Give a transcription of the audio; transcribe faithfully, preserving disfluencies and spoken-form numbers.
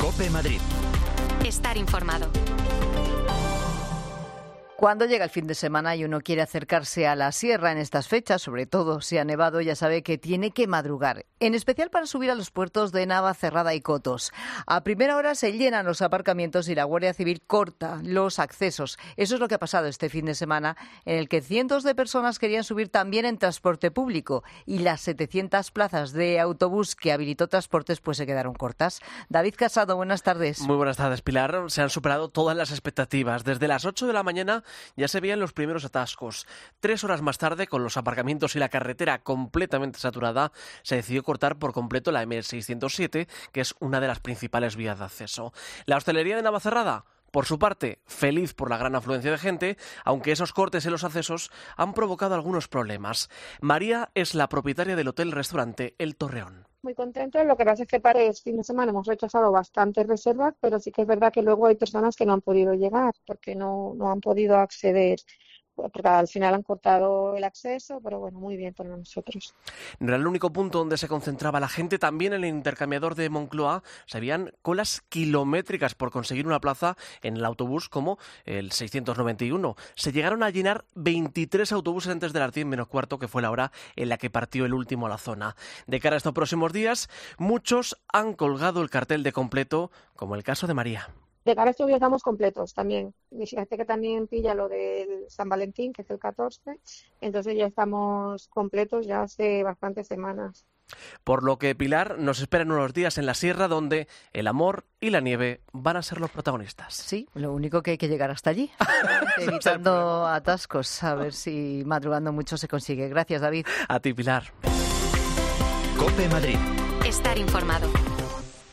COPE Madrid. Estar informado. Cuando llega el fin de semana y uno quiere acercarse a la sierra en estas fechas, sobre todo si ha nevado, ya sabe que tiene que madrugar, en especial para subir a los puertos de Navacerrada y Cotos. A primera hora se llenan los aparcamientos y la Guardia Civil corta los accesos. Eso es lo que ha pasado este fin de semana, en el que cientos de personas querían subir también en transporte público y las setecientas plazas de autobús que habilitó Transportes pues se quedaron cortas. David Casado, buenas tardes. Muy buenas tardes, Pilar. Se han superado todas las expectativas. Desde las ocho de la mañana ya se veían los primeros atascos. Tres horas más tarde, con los aparcamientos y la carretera completamente saturada, se decidió cortar por completo la eme seiscientos siete, que es una de las principales vías de acceso. La hostelería de Navacerrada, por su parte, feliz por la gran afluencia de gente, aunque esos cortes en los accesos han provocado algunos problemas. María es la propietaria del hotel-restaurante El Torreón. Muy contentos, lo que pasa es que para el fin de semana hemos rechazado bastantes reservas, pero sí que es verdad que luego hay personas que no han podido llegar porque no, no han podido acceder, porque al final han cortado el acceso, pero bueno, muy bien por nosotros. No era el único punto donde se concentraba la gente. También en el intercambiador de Moncloa se habían colas kilométricas por conseguir una plaza en el autobús como el seiscientos noventa y uno. Se llegaron a llenar veintitrés autobuses antes de las diez menos cuarto, que fue la hora en la que partió el último a la zona. De cara a estos próximos días, muchos han colgado el cartel de completo, como el caso de María. De cara a estos días estamos completos también. Y fíjate que también pilla lo del San Valentín, que es el catorce, entonces ya estamos completos ya hace bastantes semanas. Por lo que, Pilar, nos esperan unos días en la sierra donde el amor y la nieve van a ser los protagonistas. Sí, lo único que hay que llegar hasta allí, evitando atascos, a ver si madrugando mucho se consigue. Gracias, David. A ti, Pilar. COPE Madrid. Estar informado.